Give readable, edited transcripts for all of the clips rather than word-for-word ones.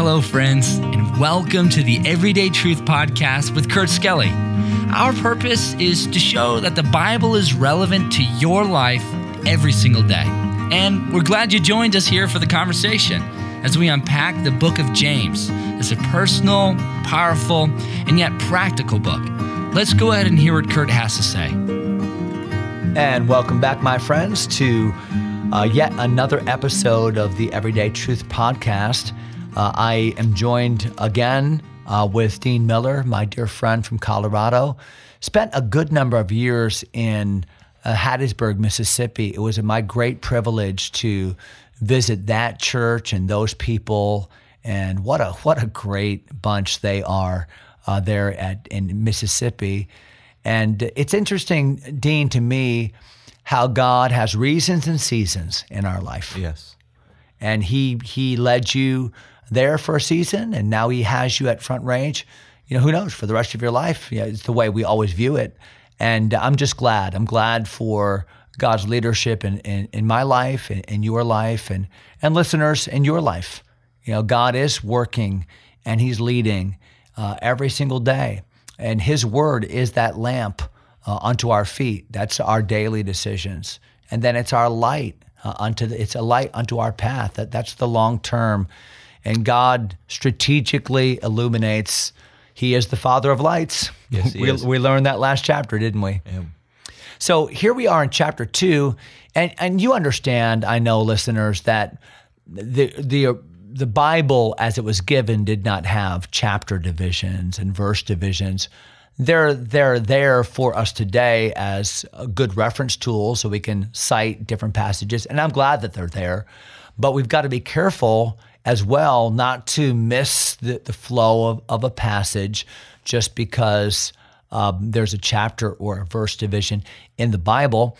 Hello, friends, and welcome to the Everyday Truth Podcast with Kurt Skelly. Our purpose is to show that the Bible is relevant to your life every single day. And we're glad you joined us here for the conversation as we unpack the book of James. It's a personal, powerful, and yet practical book. Let's go ahead and hear what Kurt has to say. And welcome back, my friends, to yet another episode of the Everyday Truth Podcast. I am joined again with Dean Miller, my dear friend from Colorado. Spent a good number of years in Hattiesburg, Mississippi. It was my great privilege to visit that church and those people, and what a great bunch they are there in Mississippi. And it's interesting, Dean, to me, how God has reasons and seasons in our life. Yes. And he led you there for a season, and now he has you at Front Range. You know, who knows, for the rest of your life. Yeah, it's the way we always view it. And I'm just glad. I'm glad for God's leadership in my life, in your life, and listeners in your life. You know, God is working, and he's leading every single day. And his word is that lamp unto our feet. That's our daily decisions. And then it's our light it's a light unto our path. That's the long term. And God strategically illuminates. He is the Father of lights. Yes, he is. We learned that last chapter, didn't we? Yeah. So here we are in chapter 2, and you understand, I know, listeners, that the Bible as it was given did not have chapter divisions and verse divisions. They're there for us today as a good reference tool so we can cite different passages, and I'm glad that they're there. But we've got to be careful as well not to miss the flow of a passage just because there's a chapter or a verse division in the Bible.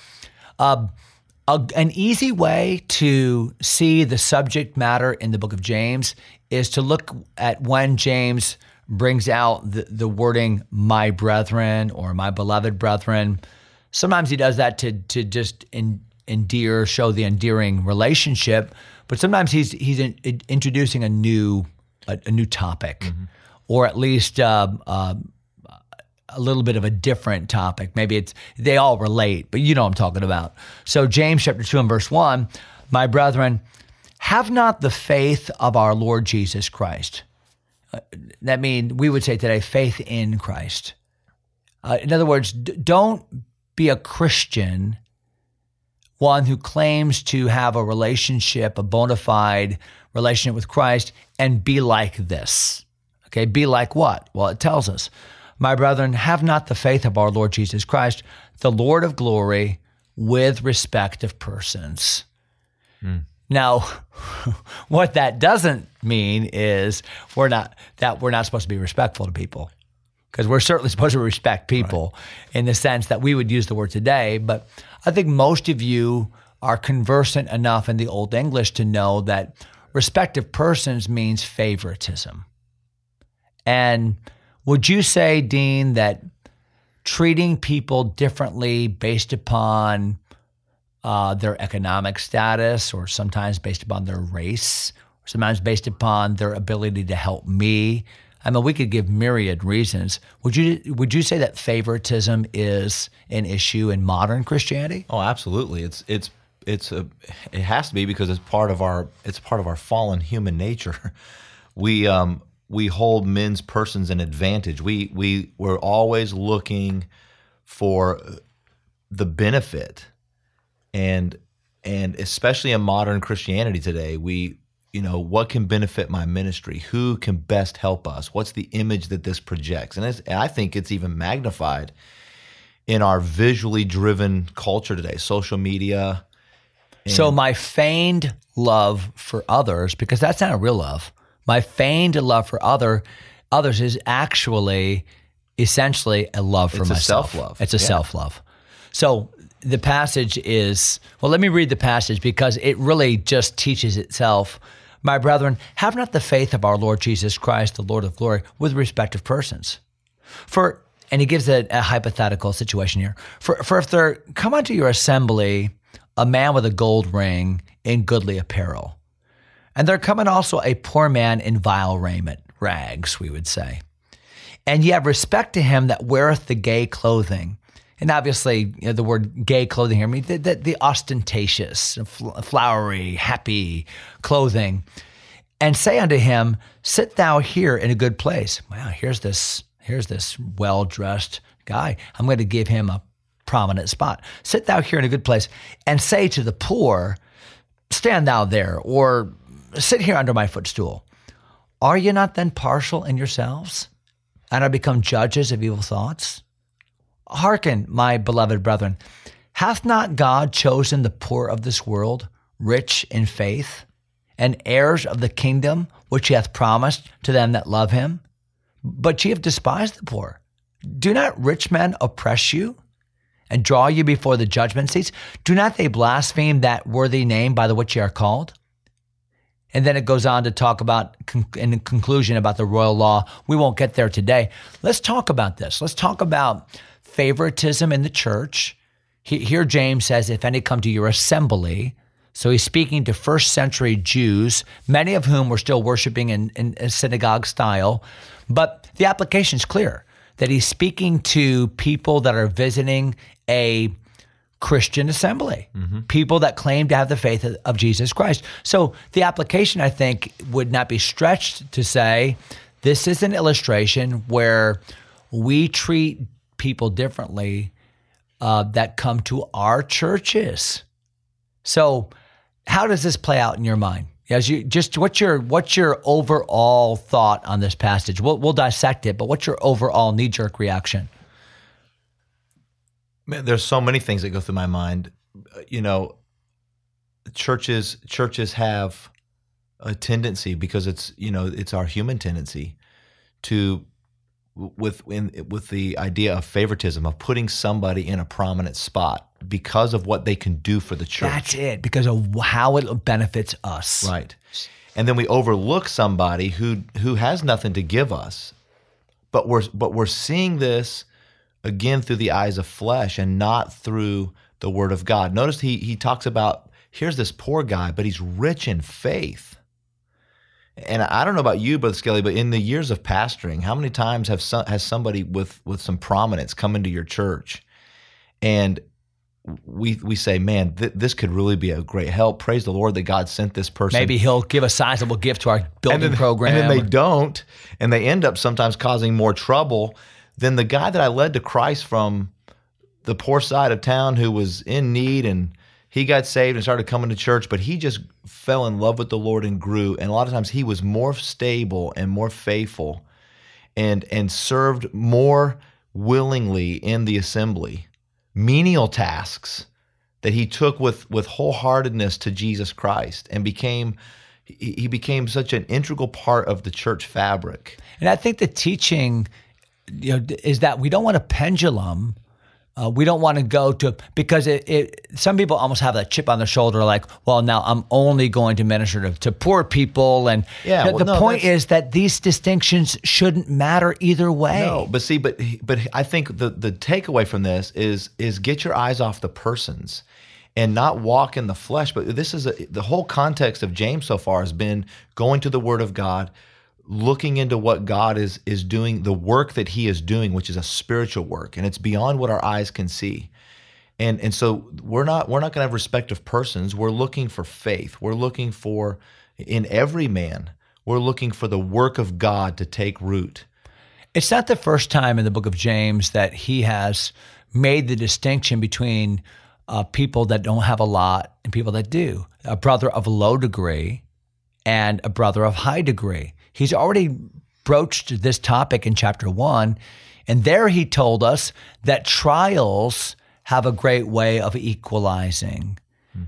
An easy way to see the subject matter in the book of James is to look at when James brings out the wording, my brethren, or my beloved brethren. Sometimes he does that to just show the endearing relationship, but sometimes he's introducing a new topic, mm-hmm. or at least a little bit of a different topic. Maybe they all relate, but you know what I'm talking about. So James chapter 2 and verse 1, my brethren, have not the faith of our Lord Jesus Christ. That means, we would say today, faith in Christ. In other words, don't be a Christian, one who claims to have a relationship, a bona fide relationship with Christ, and be like this. Okay, be like what? Well, it tells us, my brethren, have not the faith of our Lord Jesus Christ, the Lord of glory, with respect of persons. Now, what that doesn't mean is we're not supposed to be respectful to people, because we're certainly supposed to respect people, right, in the sense that we would use the word today. But I think most of you are conversant enough in the Old English to know that respect of persons means favoritism. And would you say, Dean, that treating people differently based upon their economic status, or sometimes based upon their race, or sometimes based upon their ability to help me? I mean, we could give myriad reasons. Would you say that favoritism is an issue in modern Christianity? Oh, absolutely. It has to be, because it's part of our fallen human nature. We hold men's persons in advantage. We're always looking for the benefit. And especially in modern Christianity today, what can benefit my ministry? Who can best help us? What's the image that this projects? And I think it's even magnified in our visually driven culture today, social media. So my feigned love for others, because that's not a real love, my feigned love for others is actually essentially a love for myself. It's a self-love. It's a self-love. So the passage is, well, let me read the passage because it really just teaches itself. My brethren, have not the faith of our Lord Jesus Christ, the Lord of glory, with respect of persons. And he gives a hypothetical situation here. For if there come unto your assembly a man with a gold ring in goodly apparel, And there cometh also a poor man in vile raiment, rags, we would say. And ye have respect to him that weareth the gay clothing. And obviously, the word gay clothing here means the ostentatious, flowery, happy clothing. And say unto him, sit thou here in a good place. Wow, here's this well-dressed guy. I'm going to give him a prominent spot. Sit thou here in a good place. And say to the poor, stand thou there, or sit here under my footstool. Are ye not then partial in yourselves, and are become judges of evil thoughts? Hearken, my beloved brethren, hath not God chosen the poor of this world, rich in faith, and heirs of the kingdom which he hath promised to them that love him? But ye have despised the poor. Do not rich men oppress you, and draw you before the judgment seats? Do not they blaspheme that worthy name by the which ye are called? And then it goes on to talk about, in conclusion, about the royal law. We won't get there today. Let's talk about this. Let's talk about favoritism in the church. Here James says, if any come to your assembly. So he's speaking to first century Jews, many of whom were still worshiping in a synagogue style. But the application is clear that he's speaking to people that are visiting a Christian assembly, people that claim to have the faith of Jesus Christ. So the application, I think, would not be stretched to say, this is an illustration where we treat people differently that come to our churches. So how does this play out in your mind? As you just what's your overall thought on this passage? We'll dissect it, but what's your overall knee-jerk reaction? Man, there's so many things that go through my mind. Churches have a tendency, because it's our human tendency to with the idea of favoritism, of putting somebody in a prominent spot because of what they can do for the church. That's it, because of how it benefits us. Right. And then we overlook somebody who has nothing to give us. But we're seeing this again through the eyes of flesh and not through the word of God. Notice he talks about, here's this poor guy, but he's rich in faith. And I don't know about you, Brother Skelly, but in the years of pastoring, how many times has somebody with some prominence come into your church, and we say, man, this could really be a great help. Praise the Lord that God sent this person. Maybe he'll give a sizable gift to our building program. And then they don't, and they end up sometimes causing more trouble than the guy that I led to Christ from the poor side of town, who was in need, and he got saved and started coming to church, but he just fell in love with the Lord and grew. And a lot of times he was more stable and more faithful and served more willingly in the assembly. Menial tasks that he took with wholeheartedness to Jesus Christ, and he became such an integral part of the church fabric. And I think the teaching, is that we don't want a pendulum. We don't want to go to, because some people almost have that chip on their shoulder, like, well, now I'm only going to minister to poor people. And the point is that these distinctions shouldn't matter either way. No, but I think the takeaway from this is get your eyes off the persons and not walk in the flesh. But this is the whole context of James so far has been going to the Word of God, looking into what God is doing, the work that he is doing, which is a spiritual work, and it's beyond what our eyes can see. And so we're not going to have respect of persons. We're looking for faith. We're looking for, in every man, we're looking for the work of God to take root. It's not the first time in the book of James that he has made the distinction between people that don't have a lot and people that do. A brother of low degree and a brother of high degree. He's already broached this topic in chapter 1, and there he told us that trials have a great way of equalizing.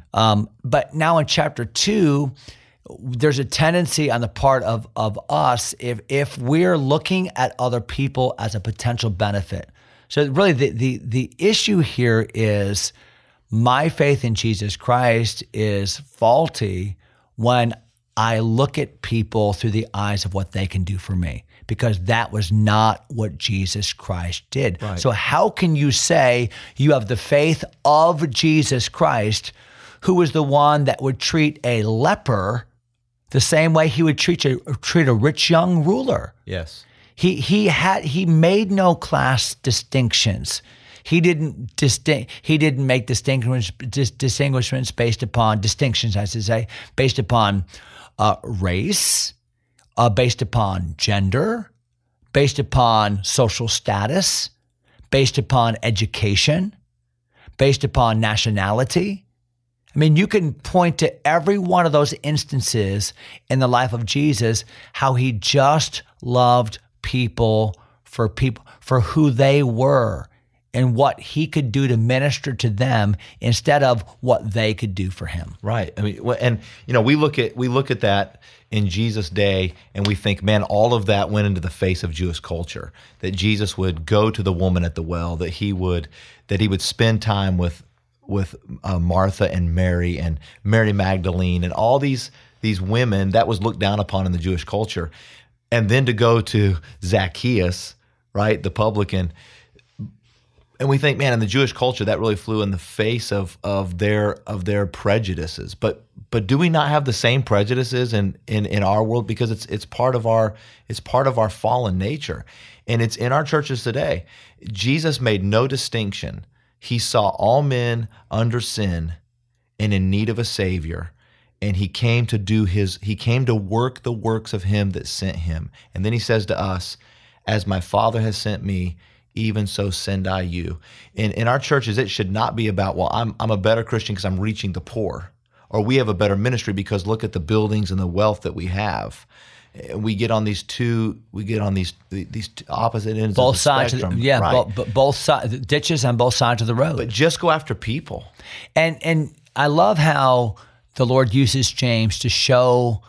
But now in chapter 2, there's a tendency on the part of us, if we're looking at other people as a potential benefit. So really the issue here is my faith in Jesus Christ is faulty when I look at people through the eyes of what they can do for me, because that was not what Jesus Christ did. Right. So how can you say you have the faith of Jesus Christ, who was the one that would treat a leper the same way he would treat a rich young ruler. Yes. He made no class distinctions. He didn't make distinctions based upon distinctions, I should say, based upon race, based upon gender, based upon social status, based upon education, based upon nationality. I mean, you can point to every one of those instances in the life of Jesus, how he just loved people for who they were and what he could do to minister to them instead of what they could do for him. Right. I mean, and we look at that in Jesus' day, and we think, man, all of that went into the face of Jewish culture. That Jesus would go to the woman at the well, that he would spend time with Martha and Mary Magdalene and all these women. That was looked down upon in the Jewish culture. And then to go to Zacchaeus, right, the publican, and we think, man, in the Jewish culture, that really flew in the face of their prejudices. But do we not have the same prejudices in our world? Because it's part of our fallen nature, and it's in our churches today. Jesus made no distinction. He saw all men under sin and in need of a Savior. And he came to work the works of him that sent him. And then he says to us, as my Father has sent me, even so send I you. In our churches, it should not be about, well, I'm a better Christian because I'm reaching the poor, or we have a better ministry because look at the buildings and the wealth that we have. We get on these opposite ends both of the sides spectrum. Of the, yeah, right. both sides, ditches on both sides of the road. But just go after people. And I love how the Lord uses James to show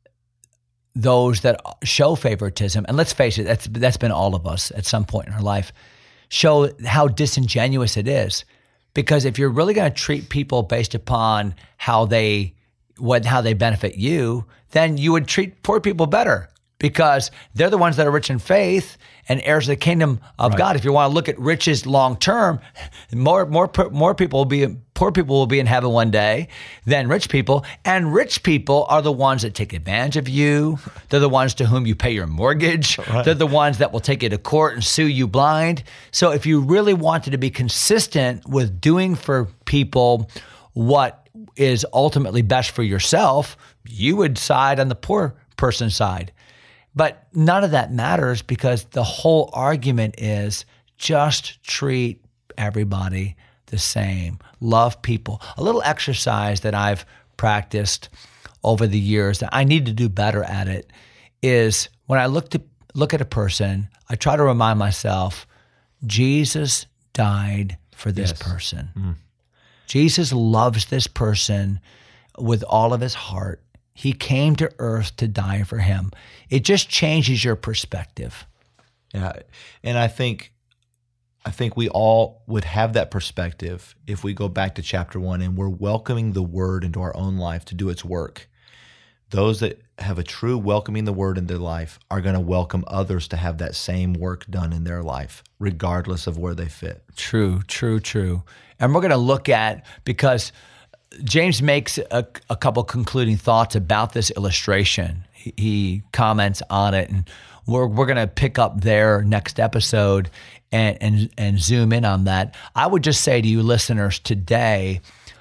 those that show favoritism, and let's face it, that's been all of us at some point in our life, show how disingenuous it is. Because if you're really going to treat people based upon how they benefit you, then you would treat poor people better, because they're the ones that are rich in faith and heirs of the kingdom of God. If you want to look at riches long term, more people will be poor people will be in heaven one day than rich people, and rich people are the ones that take advantage of you. They're the ones to whom you pay your mortgage. Right. They're the ones that will take you to court and sue you blind. So if you really wanted to be consistent with doing for people what is ultimately best for yourself, you would side on the poor person's side. But none of that matters, because the whole argument is just treat everybody the same. Love people. A little exercise that I've practiced over the years that I need to do better at it is when I look at a person, I try to remind myself, Jesus died for this person. Mm. Jesus loves this person with all of his heart. He came to earth to die for him. It just changes your perspective. Yeah, and I think we all would have that perspective if we go back to chapter 1 and we're welcoming the word into our own life to do its work. Those that have a true welcoming the word in their life are going to welcome others to have that same work done in their life, regardless of where they fit. True. And we're going to look at, because James makes a couple concluding thoughts about this illustration. He comments on it, and we're going to pick up there next episode and zoom in on that. I would just say to you listeners today,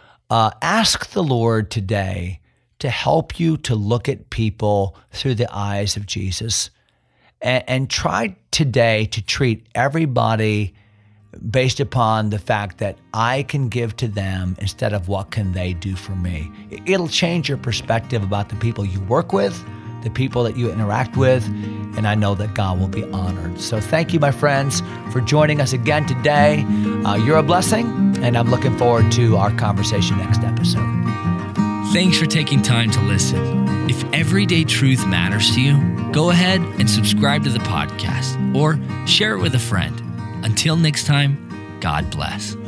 ask the Lord today to help you to look at people through the eyes of Jesus, and try today to treat everybody based upon the fact that I can give to them instead of what can they do for me. It'll change your perspective about the people you work with, the people that you interact with, and I know that God will be honored. So thank you, my friends, for joining us again today. You're a blessing, and I'm looking forward to our conversation next episode. Thanks for taking time to listen. If everyday truth matters to you, go ahead and subscribe to the podcast or share it with a friend. Until next time, God bless.